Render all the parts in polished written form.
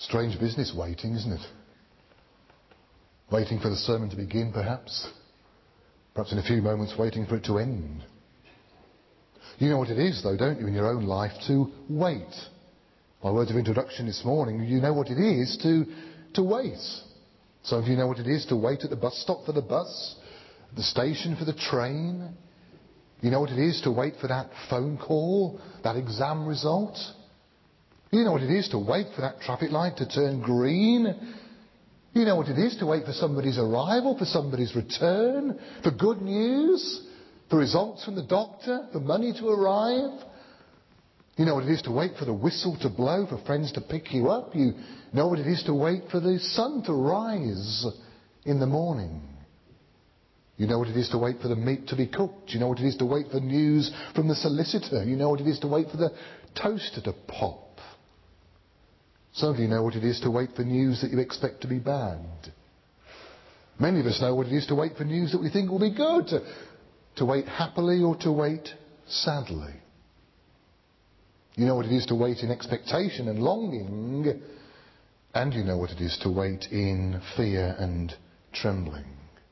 Strange business waiting, isn't it? Waiting for the sermon to begin, perhaps. Perhaps in a few moments waiting for it to end. You know what it is, though, don't you, in your own life to wait? My words of introduction this morning, you know what it is to wait. Some of you know what it is to wait at the bus stop for the bus, at the station for the train. You know what it is to wait for that phone call, that exam result. You know what it is to wait for that traffic light to turn green. You know what it is to wait for somebody's arrival, for somebody's return, for good news, for results from the doctor, for money to arrive. You know what it is to wait for the whistle to blow, for friends to pick you up. You know what it is to wait for the sun to rise in the morning. You know what it is to wait for the meat to be cooked. You know what it is to wait for news from the solicitor. You know what it is to wait for the toaster to pop. Some of you know what it is to wait for news that you expect to be bad. Many of us know what it is to wait for news that we think will be good. To wait happily or to wait sadly. You know what it is to wait in expectation and longing. And you know what it is to wait in fear and trembling.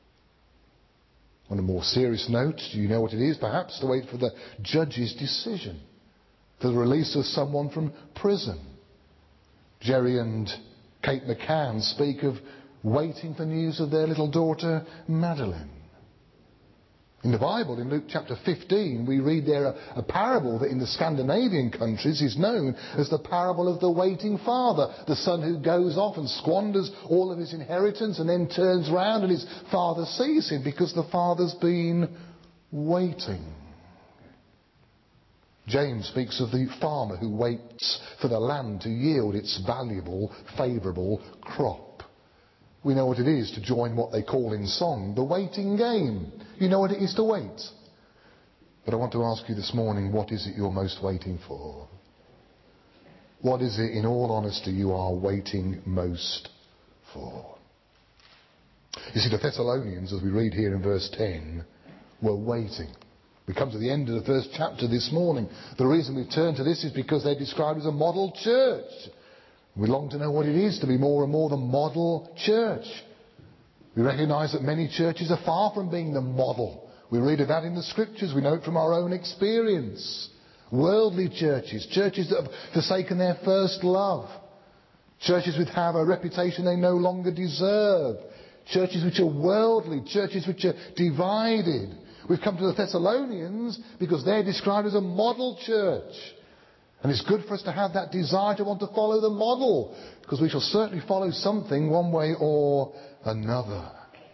On a more serious note, you know what it is perhaps to wait for the judge's decision. For the release of someone from prison. Jerry and Kate McCann speak of waiting for news of their little daughter Madeline. In the Bible, in Luke chapter 15, we read there a parable that in the Scandinavian countries is known as the parable of the waiting father. The son who goes off and squanders all of his inheritance and then turns round and his father sees him because the father's been waiting. James speaks of the farmer who waits for the land to yield its valuable, favourable crop. We know what it is to join what they call in song the waiting game. You know what it is to wait. But I want to ask you this morning, what is it you're most waiting for? What is it, in all honesty, you are waiting most for? You see, the Thessalonians, as we read here in verse 10, were waiting. We come to the end of the first chapter this morning. The reason we've turned to this is because they're described as a model church. We long to know what it is to be more and more the model church. We recognise that many churches are far from being the model. We read of that in the scriptures. We know it from our own experience. Worldly churches, churches that have forsaken their first love. Churches which have a reputation they no longer deserve. Churches which are worldly, churches which are divided. We've come to the Thessalonians because they're described as a model church. And it's good for us to have that desire to want to follow the model, because we shall certainly follow something one way or another.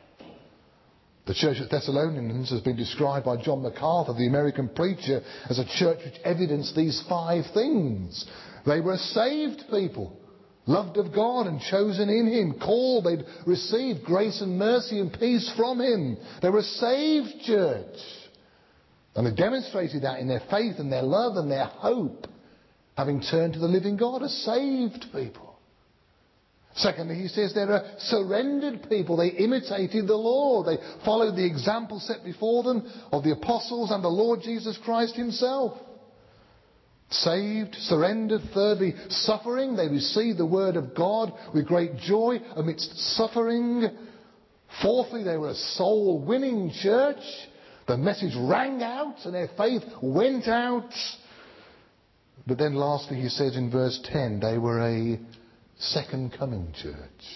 The church at Thessalonians has been described by John MacArthur, the American preacher, as a church which evidenced these 5 things. They were a saved people, loved of God and chosen in Him, called, they'd received grace and mercy and peace from Him. They were a saved church. And they demonstrated that in their faith and their love and their hope, having turned to the living God, a saved people. Secondly, he says they're a surrendered people. They imitated the Lord. They followed the example set before them of the apostles and the Lord Jesus Christ Himself. Saved, surrendered. Thirdly, suffering. They received the word of God with great joy amidst suffering. Fourthly, they were a soul-winning church. The message rang out and their faith went out. But then lastly, he says in verse 10, they were a second coming church.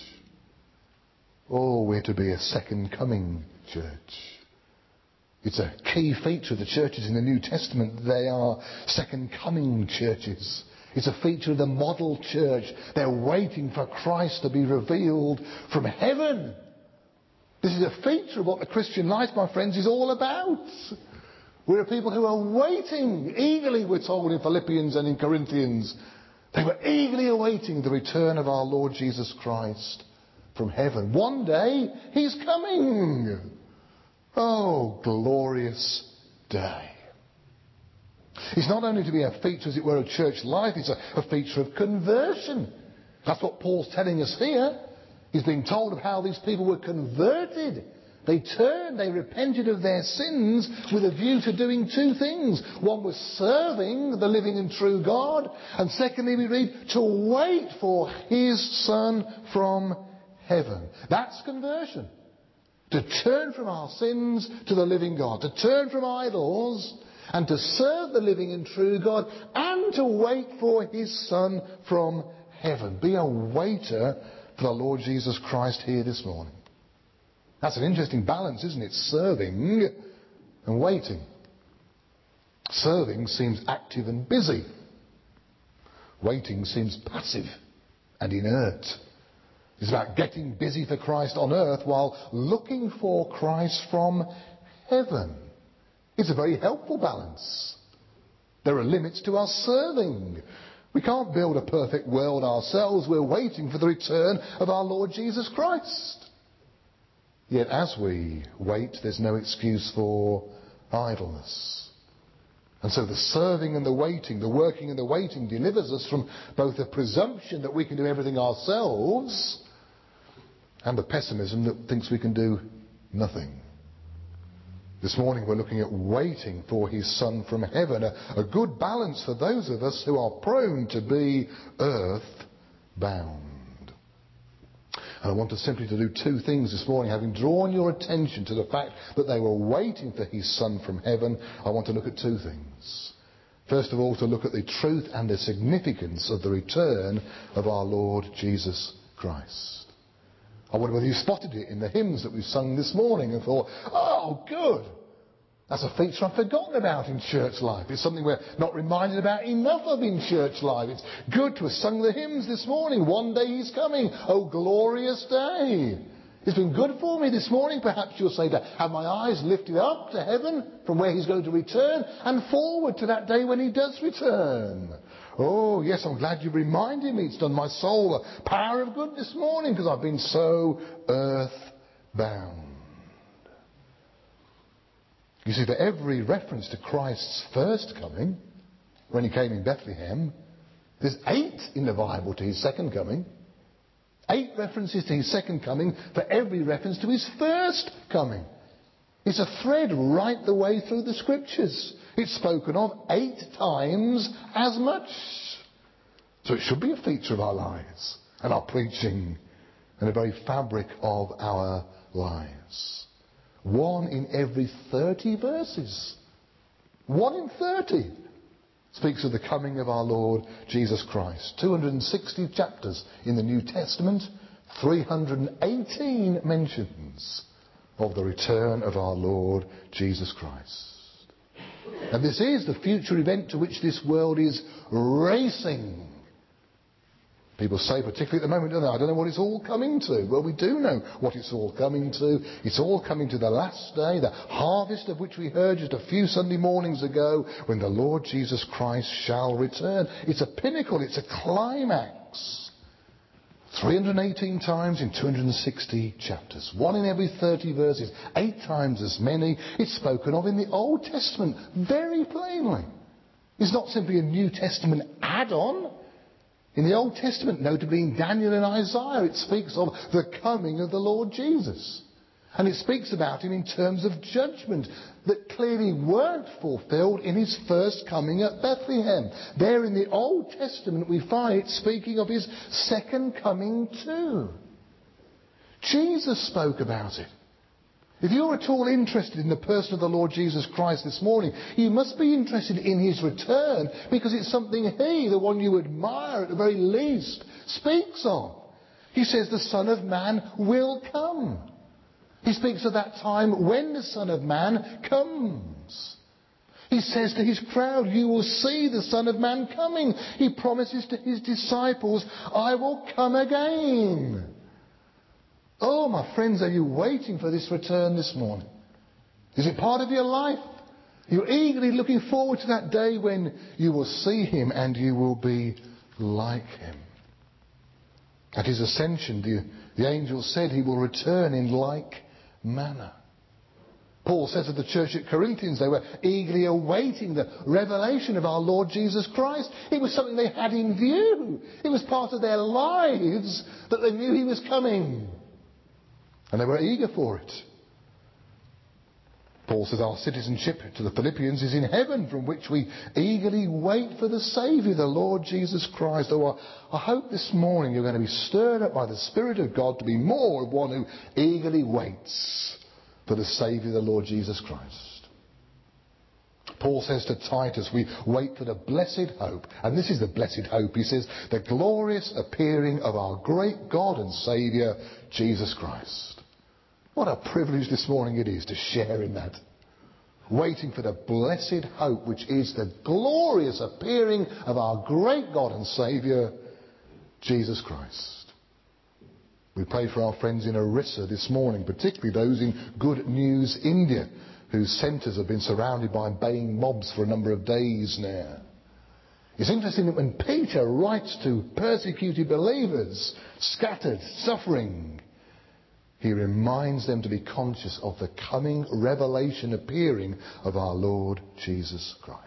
Oh, we're to be a second coming church. It's a key feature of the churches in the New Testament. They are second coming churches. It's a feature of the model church. They're waiting for Christ to be revealed from heaven. This is a feature of what the Christian life, my friends, is all about. We're a people who are waiting eagerly, we're told in Philippians and in Corinthians. They were eagerly awaiting the return of our Lord Jesus Christ from heaven. One day, He's coming. Oh, glorious day. It's not only to be a feature, as it were, of church life, it's a feature of conversion. That's what Paul's telling us here. He's being told of how these people were converted They turned, they repented of their sins with a view to doing two things. One was serving the living and true God, and secondly we read, to wait for his Son from heaven. That's conversion. To turn from our sins to the living God. To turn from idols and to serve the living and true God, and to wait for his Son from heaven. Be a waiter for the Lord Jesus Christ here this morning. That's an interesting balance, isn't it? Serving and waiting. Serving seems active and busy. Waiting seems passive and inert. It's about getting busy for Christ on earth while looking for Christ from heaven. It's a very helpful balance. There are limits to our serving. We can't build a perfect world ourselves. We're waiting for the return of our Lord Jesus Christ. Yet as we wait, there's no excuse for idleness. And so the serving and the waiting, the working and the waiting delivers us from both the presumption that we can do everything ourselves and the pessimism that thinks we can do nothing. This morning we're looking at waiting for his Son from heaven, a good balance for those of us who are prone to be earth-bound. And I want us simply to do two things this morning. Having drawn your attention to the fact that they were waiting for his Son from heaven, I want to look at two things. First of all, to look at the truth and the significance of the return of our Lord Jesus Christ. I wonder whether you spotted it in the hymns that we've sung this morning and thought, oh, good. That's a feature I've forgotten about in church life. It's something we're not reminded about enough of in church life. It's good to have sung the hymns this morning. One day he's coming. Oh, glorious day. It's been good for me this morning, perhaps you'll say, to have my eyes lifted up to heaven from where he's going to return and forward to that day when he does return. Oh, yes, I'm glad you reminded me. It's done my soul a power of good this morning because I've been so earth-bound. You see, for every reference to Christ's first coming, when he came in Bethlehem, there's 8 in the Bible to his second coming. 8 references to his second coming for every reference to his first coming. It's a thread right the way through the Scriptures. It's spoken of 8 times as much. So it should be a feature of our lives and our preaching and the very fabric of our lives. 1 in every 30 verses. 1 in 30 speaks of the coming of our Lord Jesus Christ. 260 chapters in the New Testament, 318 mentions of the return of our Lord Jesus Christ. And this is the future event to which this world is racing. People say, particularly at the moment, don't they? I don't know what it's all coming to. Well, we do know what it's all coming to. It's all coming to the last day, the harvest of which we heard just a few Sunday mornings ago, when the Lord Jesus Christ shall return. It's a pinnacle, it's a climax. 318 times in 260 chapters. 1 in every 30 verses. 8 times as many. It's spoken of in the Old Testament very plainly. It's not simply a New Testament add-on. In the Old Testament, notably in Daniel and Isaiah, it speaks of the coming of the Lord Jesus. And it speaks about him in terms of judgment that clearly weren't fulfilled in his first coming at Bethlehem. There in the Old Testament we find it speaking of his second coming too. Jesus spoke about it. If you're at all interested in the person of the Lord Jesus Christ this morning, you must be interested in his return because it's something he, the one you admire at the very least, speaks of. He says the Son of Man will come. He speaks of that time when the Son of Man comes. He says to his crowd, you will see the Son of Man coming. He promises to his disciples, I will come again. Oh, my friends, are you waiting for this return this morning? Is it part of your life? You're eagerly looking forward to that day when you will see him and you will be like him. At his ascension, the angel said he will return in like manner. Paul says of the church at Corinthians, they were eagerly awaiting the revelation of our Lord Jesus Christ. It was something they had in view. It was part of their lives that they knew he was coming. And they were eager for it. Paul says our citizenship to the Philippians is in heaven, from which we eagerly wait for the Saviour, the Lord Jesus Christ. Oh, I hope this morning you're going to be stirred up by the Spirit of God to be more of one who eagerly waits for the Saviour, the Lord Jesus Christ. Paul says to Titus, we wait for the blessed hope. And this is the blessed hope, he says, the glorious appearing of our great God and Saviour, Jesus Christ. What a privilege this morning it is to share in that. Waiting for the blessed hope, which is the glorious appearing of our great God and Saviour, Jesus Christ. We pray for our friends in Orissa this morning, particularly those in Good News, India, whose centres have been surrounded by baying mobs for a number of days now. It's interesting that when Peter writes to persecuted believers, scattered, suffering, he reminds them to be conscious of the coming revelation appearing of our Lord Jesus Christ.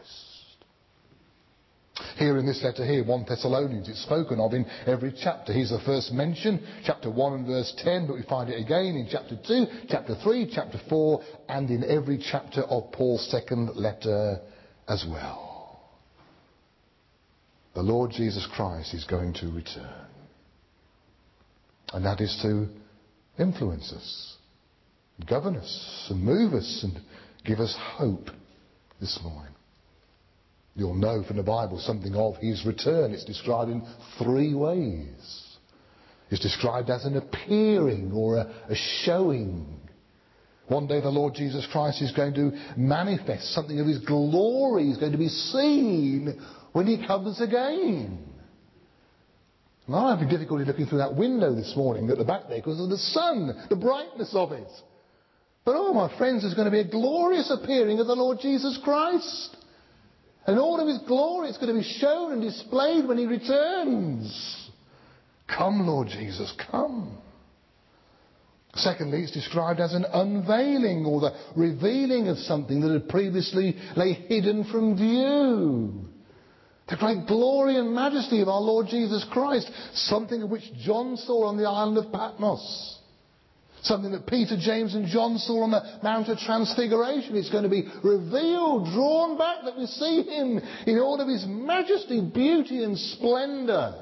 Here in this letter here, 1 Thessalonians, it's spoken of in every chapter. Here's the first mention, chapter 1 and verse 10, but we find it again in chapter 2, chapter 3, chapter 4, and in every chapter of Paul's second letter as well. The Lord Jesus Christ is going to return. And that is to influence us, govern us and move us and give us hope this morning. You'll know from the Bible something of his return. It's described in 3 ways. It's described as an appearing or a showing. One day the Lord Jesus Christ is going to manifest something of his glory. Is going to be seen when he comes again. And I'm having difficulty looking through that window this morning at the back there because of the sun, the brightness of it. But oh, my friends, there's going to be a glorious appearing of the Lord Jesus Christ. And all of his glory is going to be shown and displayed when he returns. Come, Lord Jesus, come. Secondly, it's described as an unveiling or the revealing of something that had previously lay hidden from view. The great glory and majesty of our Lord Jesus Christ. Something of which John saw on the island of Patmos. Something that Peter, James and John saw on the Mount of Transfiguration. It's going to be revealed, drawn back, that we see him in all of his majesty, beauty and splendour.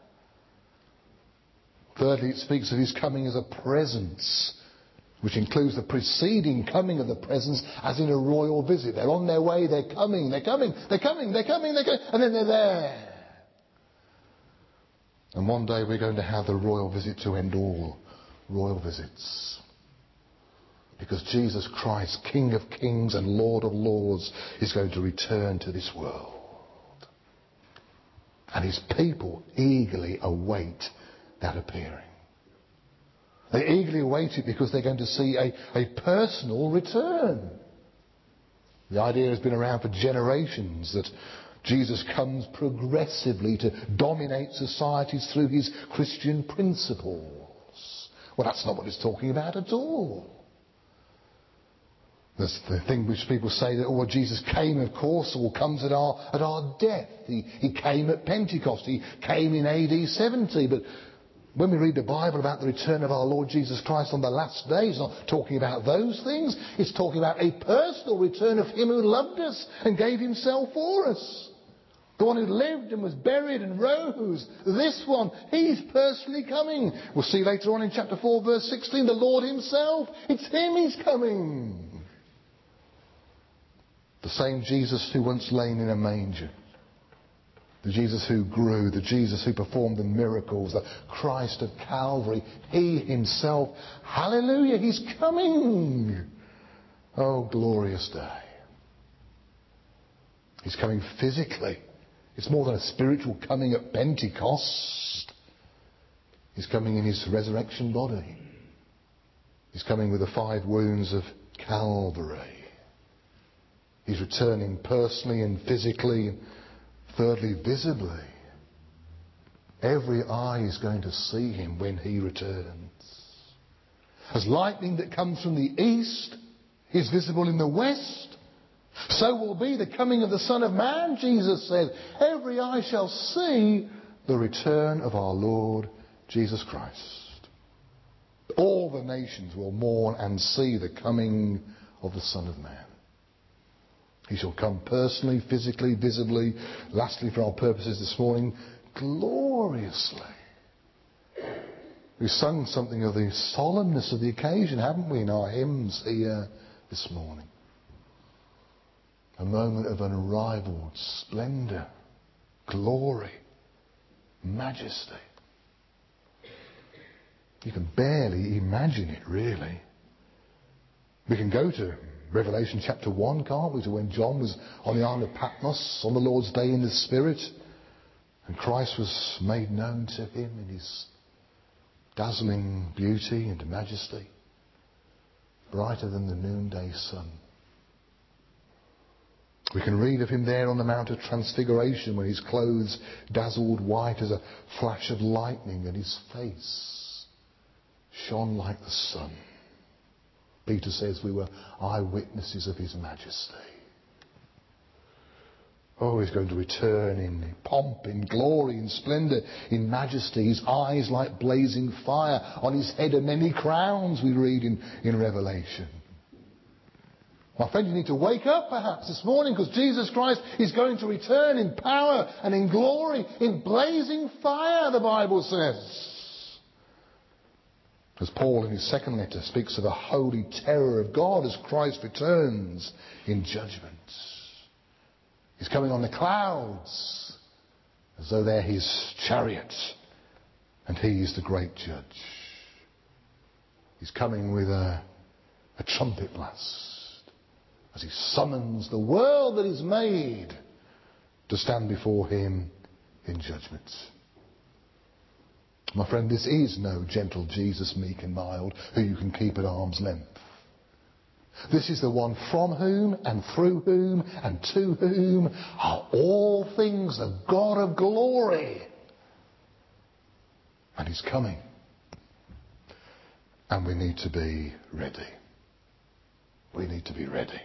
Thirdly, it speaks of his coming as a presence, which includes the preceding coming of the presence as in a royal visit. They're on their way, they're coming, and then they're there. And one day we're going to have the royal visit to end all royal visits. Because Jesus Christ, King of Kings and Lord of Lords, is going to return to this world. And his people eagerly await that appearing. They eagerly await it because they're going to see a personal return. The idea has been around for generations that Jesus comes progressively to dominate societies through his Christian principles. Well, that's not what it's talking about at all. There's the thing which people say that, well, Jesus came, of course, or comes at our death. He came at Pentecost. He came in AD 70. But when we read the Bible about the return of our Lord Jesus Christ on the last day, it's not talking about those things. It's talking about a personal return of him who loved us and gave himself for us. The one who lived and was buried and rose. This one, he's personally coming. We'll see later on in chapter 4, verse 16, the Lord himself. It's him, he's coming. The same Jesus who once lain in a manger. The Jesus who grew, the Jesus who performed the miracles, the Christ of Calvary, he himself, hallelujah, he's coming. Oh, glorious day. He's coming physically. It's more than a spiritual coming at Pentecost. He's coming in his resurrection body. He's coming with the 5 wounds of Calvary. He's returning personally and physically. Thirdly, visibly. Every eye is going to see him when he returns. As lightning that comes from the east is visible in the west, so will be the coming of the Son of Man, Jesus said. Every eye shall see the return of our Lord Jesus Christ. All the nations will mourn and see the coming of the Son of Man. He shall come personally, physically, visibly, lastly for our purposes this morning, gloriously. We've sung something of the solemnness of the occasion, haven't we, in our hymns here this morning? A moment of unrivaled splendour, glory, majesty. You can barely imagine it, really. We can go to Revelation chapter 1, can't we, to when John was on the island of Patmos on the Lord's day in the Spirit, and Christ was made known to him in his dazzling beauty and majesty, brighter than the noonday sun. We can read of him there on the Mount of Transfiguration when his clothes dazzled white as a flash of lightning and his face shone like the sun. Peter says we were eyewitnesses of his majesty. Oh, he's going to return in pomp, in glory, in splendour, in majesty. His eyes like blazing fire. On his head are many crowns, we read in Revelation. My friend, you need to wake up perhaps this morning, because Jesus Christ is going to return in power and in glory, in blazing fire, the Bible says. As Paul in his second letter speaks of a holy terror of God as Christ returns in judgment. He's coming on the clouds as though they're his chariot, and he is the great judge. He's coming with a trumpet blast as he summons the world that is made to stand before him in judgment. My friend, this is no gentle Jesus, meek and mild, who you can keep at arm's length. This is the one from whom and through whom and to whom are all things, the God of glory. And he's coming. And we need to be ready. We need to be ready.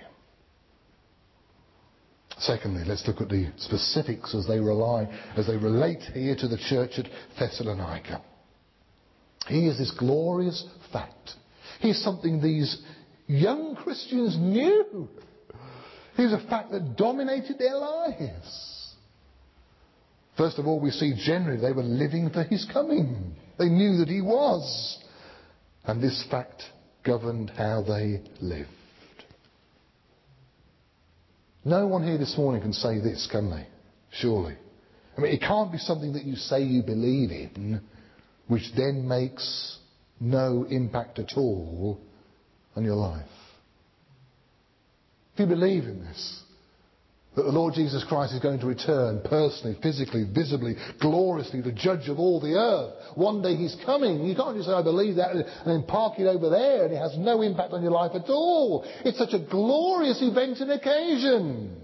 Secondly, let's look at the specifics as they relate here to the church at Thessalonica. Here's this glorious fact. Here's something these young Christians knew. Here's a fact that dominated their lives. First of all, we see generally they were living for his coming. They knew that he was. And this fact governed how they lived. No one here this morning can say this, can they? Surely. I mean, it can't be something that you say you believe in, which then makes no impact at all on your life. If you believe in this, that the Lord Jesus Christ is going to return personally, physically, visibly, gloriously, the judge of all the earth. One day he's coming. You can't just say, I believe that, and then park it over there, and it has no impact on your life at all. It's such a glorious event and occasion.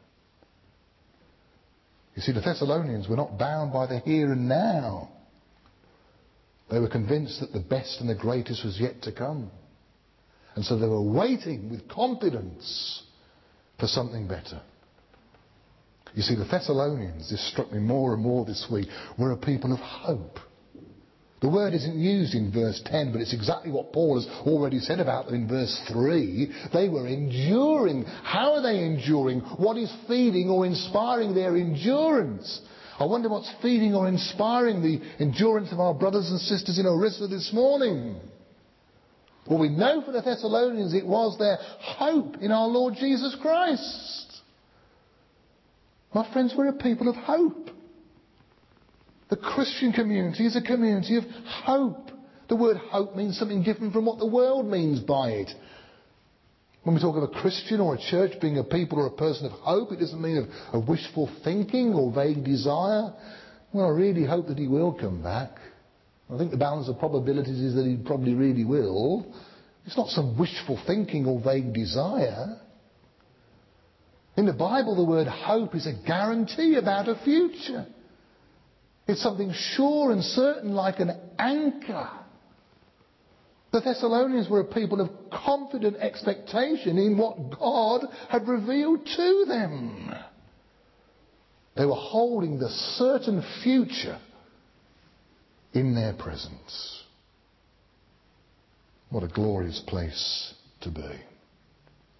You see, the Thessalonians were not bound by the here and now. They were convinced that the best and the greatest was yet to come. And so they were waiting with confidence for something better. You see, the Thessalonians, this struck me more and more this week, were a people of hope. The word isn't used in verse 10, but it's exactly what Paul has already said about them in verse 3. They were enduring. How are they enduring? What is feeding or inspiring their endurance? I wonder what's feeding or inspiring the endurance of our brothers and sisters in Orissa this morning. Well, we know for the Thessalonians it was their hope in our Lord Jesus Christ. My friends, we're a people of hope. The Christian community is a community of hope. The word hope means something different from what the world means by it. When we talk of a Christian or a church being a people or a person of hope, it doesn't mean of wishful thinking or vague desire. Well, I really hope that he will come back. I think the balance of probabilities is that he probably really will. It's not some wishful thinking or vague desire. In the Bible, the word hope is a guarantee about a future. It's something sure and certain, like an anchor. The Thessalonians were a people of confident expectation in what God had revealed to them. They were holding the certain future in their presence. What a glorious place to be.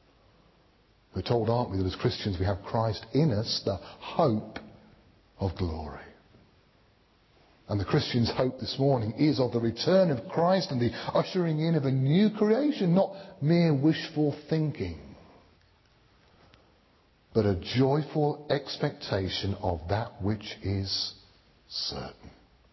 We're told, aren't we, that as Christians we have Christ in us, the hope of glory. And the Christian's hope this morning is of the return of Christ and the ushering in of a new creation, not mere wishful thinking, but a joyful expectation of that which is certain.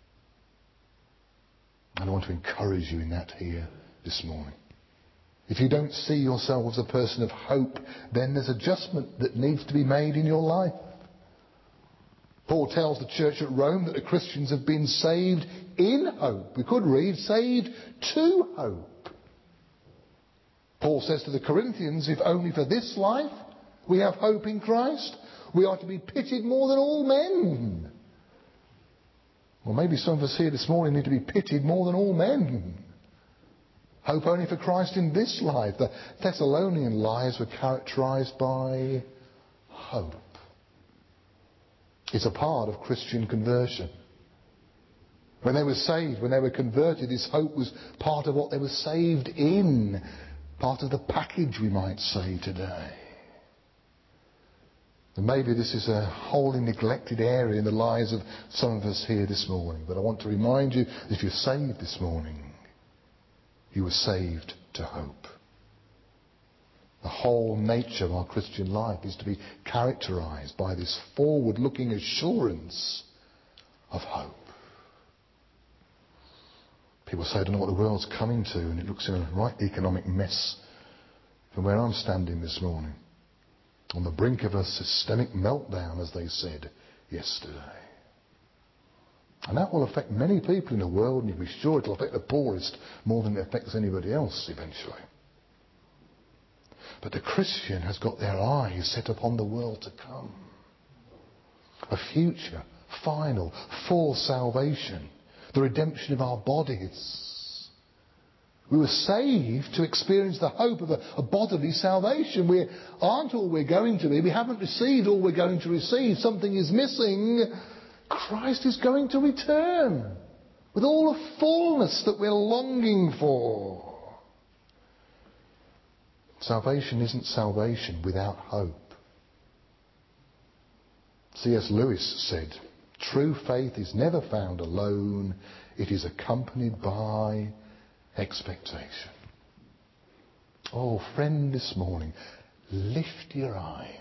And I want to encourage you in that here this morning. If you don't see yourself as a person of hope, then there's adjustment that needs to be made in your life. Paul tells the church at Rome that the Christians have been saved in hope. We could read, saved to hope. Paul says to the Corinthians, if only for this life we have hope in Christ, we are to be pitied more than all men. Well, maybe some of us here this morning need to be pitied more than all men. Hope only for Christ in this life. The Thessalonian lives were characterized by hope. It's a part of Christian conversion. When they were saved, when they were converted, this hope was part of what they were saved in. Part of the package, we might say today. And maybe this is a wholly neglected area in the lives of some of us here this morning. But I want to remind you that if you're saved this morning, you were saved to hope. The whole nature of our Christian life is to be characterized by this forward-looking assurance of hope. People say, I don't know what the world's coming to, and it looks in a right economic mess from where I'm standing this morning. On the brink of a systemic meltdown, as they said yesterday. And that will affect many people in the world, and you'll be sure it will affect the poorest more than it affects anybody else eventually. But the Christian has got their eyes set upon the world to come. A future, final, full salvation. The redemption of our bodies. We were saved to experience the hope of a bodily salvation. We aren't all we're going to be. We haven't received all we're going to receive. Something is missing. Christ is going to return with all the fullness that we're longing for. Salvation isn't salvation without hope. C.S. Lewis said, true faith is never found alone. It is accompanied by expectation. Oh, friend, this morning, lift your eyes.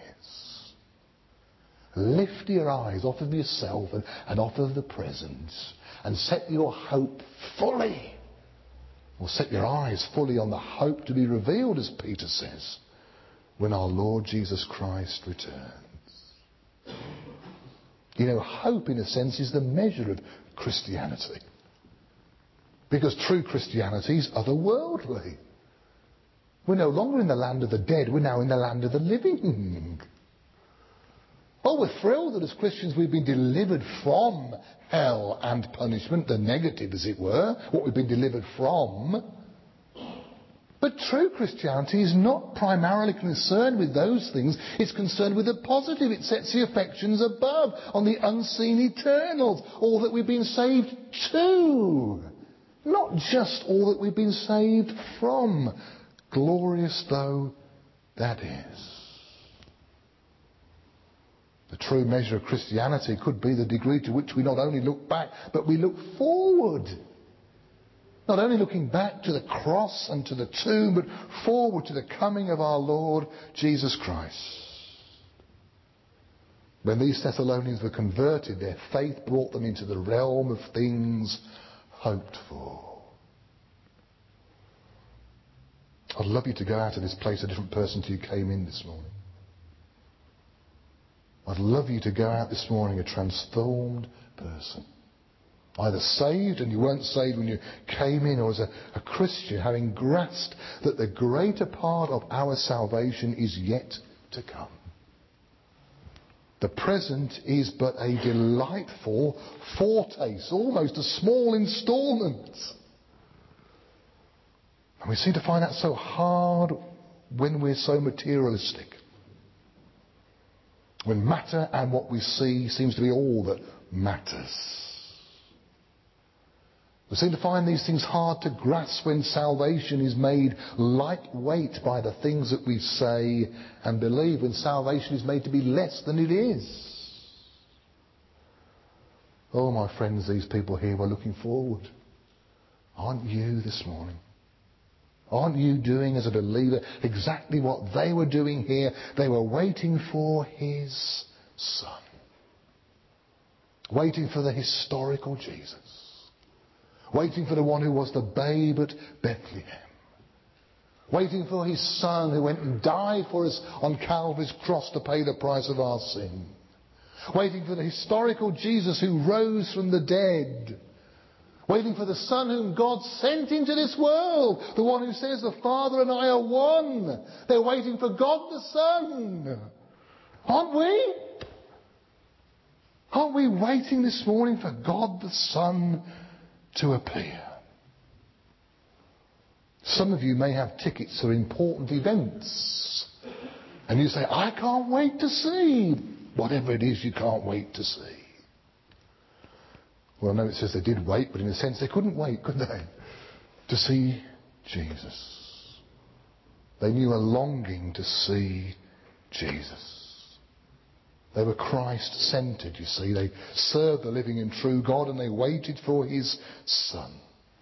Lift your eyes off of yourself and off of the present and set your hope fully. Or set your eyes fully on the hope to be revealed, as Peter says, when our Lord Jesus Christ returns. You know, hope in a sense is the measure of Christianity. Because true Christianity is otherworldly. We're no longer in the land of the dead, we're now in the land of the living. Oh, we're thrilled that as Christians we've been delivered from hell and punishment, the negative as it were, what we've been delivered from. But true Christianity is not primarily concerned with those things, it's concerned with the positive. It sets the affections above, on the unseen eternals, all that we've been saved to. Not just all that we've been saved from, glorious though that is. The true measure of Christianity could be the degree to which we not only look back, but we look forward. Not only looking back to the cross and to the tomb, but forward to the coming of our Lord Jesus Christ. When these Thessalonians were converted, their faith brought them into the realm of things hoped for. I'd love you to go out of this place a different person to you came in this morning. I'd love you to go out this morning a transformed person. Either saved and you weren't saved when you came in, or as a Christian having grasped that the greater part of our salvation is yet to come. The present is but a delightful foretaste, almost a small instalment. And we seem to find that so hard when we're so materialistic. When matter and what we see seems to be all that matters. We seem to find these things hard to grasp when salvation is made lightweight by the things that we say and believe, when salvation is made to be less than it is. Oh, my friends, these people here were looking forward. Aren't you this morning? Aren't you doing as a believer exactly what they were doing here? They were waiting for his Son. Waiting for the historical Jesus. Waiting for the one who was the babe at Bethlehem. Waiting for his Son who went and died for us on Calvary's cross to pay the price of our sin. Waiting for the historical Jesus who rose from the dead. Waiting for the Son whom God sent into this world. The one who says the Father and I are one. They're waiting for God the Son. Aren't we? Aren't we waiting this morning for God the Son to appear? Some of you may have tickets for important events. And you say, I can't wait to see whatever it is you can't wait to see. Well, no, it says they did wait, but in a sense they couldn't wait, could they? To see Jesus. They knew a longing to see Jesus. They were Christ-centered, you see. They served the living and true God and they waited for his Son.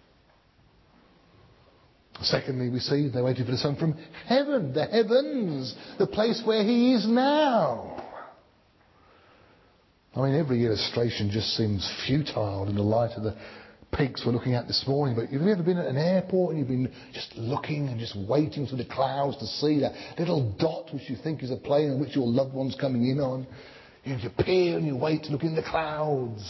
Secondly, we see they waited for the Son from heaven, the heavens, the place where he is now. I mean, every illustration just seems futile in the light of the pigs we're looking at this morning. But have you ever been at an airport and you've been just looking and just waiting through the clouds to see that little dot which you think is a plane on which your loved one's coming in on? You peer and you wait to look in the clouds.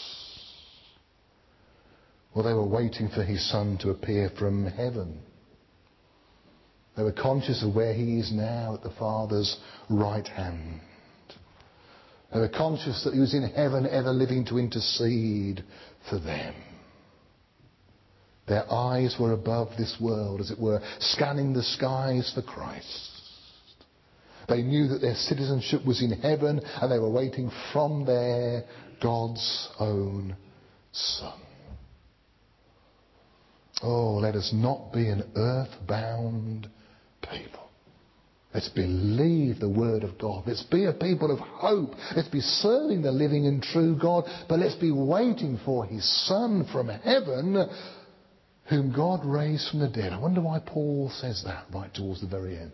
Well, they were waiting for his Son to appear from heaven. They were conscious of where he is now at the Father's right hand. They were conscious that he was in heaven ever living to intercede for them. Their eyes were above this world, as it were, scanning the skies for Christ. They knew that their citizenship was in heaven and they were waiting from there God's own Son. Oh, let us not be an earthbound people. Let's believe the word of God. Let's be a people of hope. Let's be serving the living and true God. But let's be waiting for his Son from heaven, whom God raised from the dead. I wonder why Paul says that right towards the very end.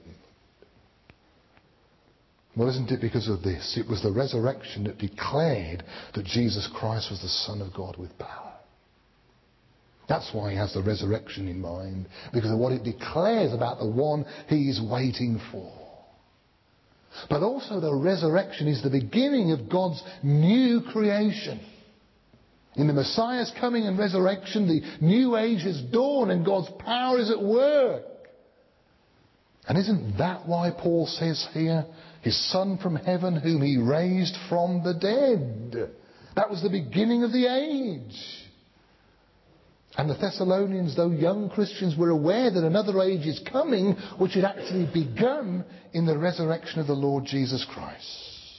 Well, isn't it because of this? It was the resurrection that declared that Jesus Christ was the Son of God with power. That's why he has the resurrection in mind, because of what it declares about the one he is waiting for. But also the resurrection is the beginning of God's new creation. In the Messiah's coming and resurrection, the new age has dawned and God's power is at work. And isn't that why Paul says here, his Son from heaven whom he raised from the dead? That was the beginning of the age. And the Thessalonians, though young Christians, were aware that another age is coming, which had actually begun in the resurrection of the Lord Jesus Christ.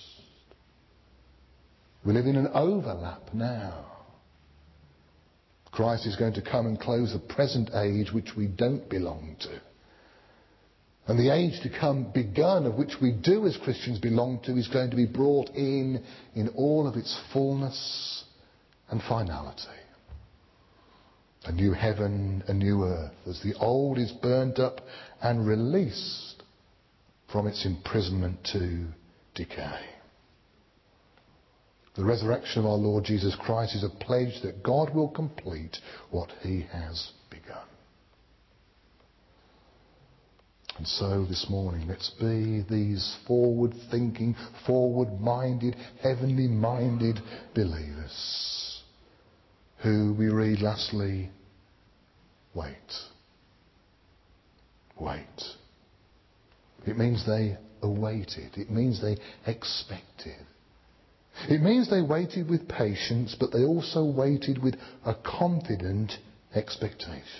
We live in an overlap now. Christ is going to come and close the present age which we don't belong to. And the age to come begun, of which we do as Christians belong to, is going to be brought in all of its fullness and finality. A new heaven, a new earth, as the old is burnt up and released from its imprisonment to decay. The resurrection of our Lord Jesus Christ is a pledge that God will complete what he has begun. And so this morning, let's be these forward-thinking, forward-minded, heavenly-minded believers who, we read lastly, wait. Wait. It means they awaited. It means they expected. It means they waited with patience, but they also waited with a confident expectation.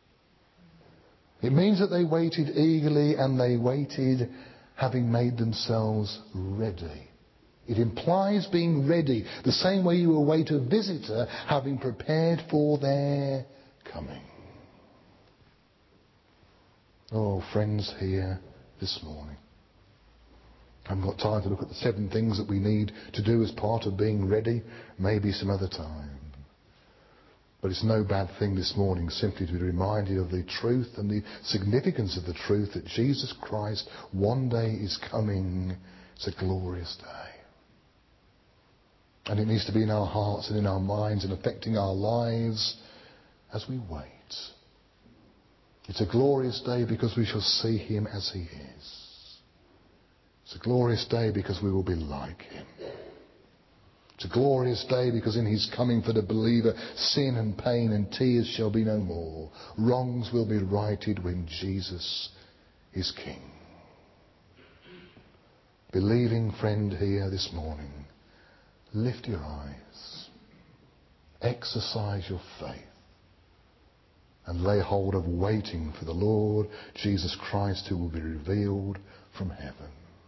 It means that they waited eagerly and they waited having made themselves ready It implies being ready, the same way you await a visitor, having prepared for their coming. Oh, friends here this morning. I haven't got time to look at the 7 things that we need to do as part of being ready. Maybe some other time. But it's no bad thing this morning simply to be reminded of the truth and the significance of the truth that Jesus Christ one day is coming. It's a glorious day. And it needs to be in our hearts and in our minds and affecting our lives as we wait. It's a glorious day because we shall see him as he is. It's a glorious day because we will be like him. It's a glorious day because in his coming for the believer, sin and pain and tears shall be no more. Wrongs will be righted when Jesus is King. Believing friend here this morning, lift your eyes, exercise your faith, and lay hold of waiting for the Lord Jesus Christ who will be revealed from heaven.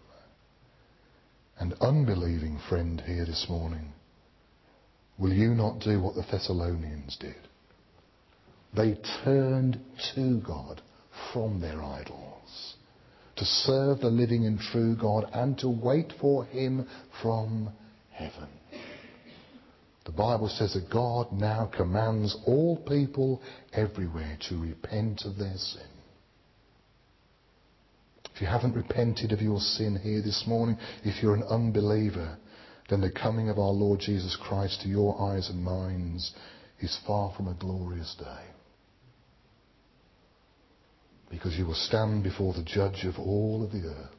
And unbelieving friend here this morning, will you not do what the Thessalonians did? They turned to God from their idols to serve the living and true God and to wait for him from heaven. The Bible says that God now commands all people everywhere to repent of their sin. If you haven't repented of your sin here this morning, if you're an unbeliever, then the coming of our Lord Jesus Christ to your eyes and minds is far from a glorious day. Because you will stand before the judge of all of the earth.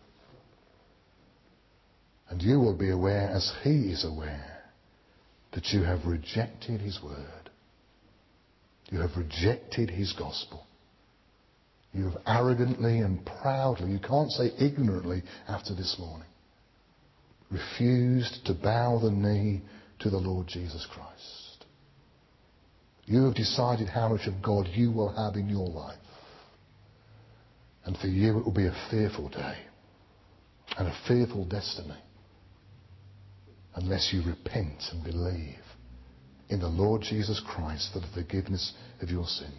And you will be aware, as he is aware, that you have rejected his word. You have rejected his gospel. You have arrogantly and proudly, you can't say ignorantly after this morning, refused to bow the knee to the Lord Jesus Christ. You have decided how much of God you will have in your life. And for you it will be a fearful day and a fearful destiny unless you repent and believe in the Lord Jesus Christ for the forgiveness of your sins.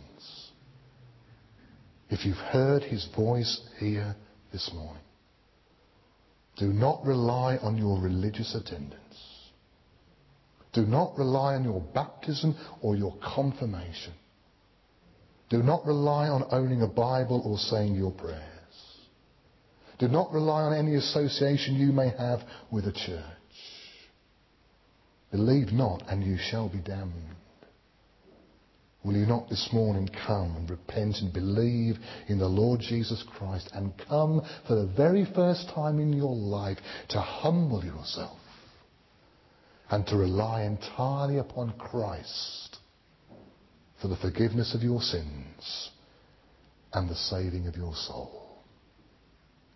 If you've heard his voice here this morning, do not rely on your religious attendance. Do not rely on your baptism or your confirmation. Do not rely on owning a Bible or saying your prayers. Do not rely on any association you may have with a church. Believe not, and you shall be damned. Will you not this morning come and repent and believe in the Lord Jesus Christ and come for the very first time in your life to humble yourself and to rely entirely upon Christ for the forgiveness of your sins and the saving of your soul?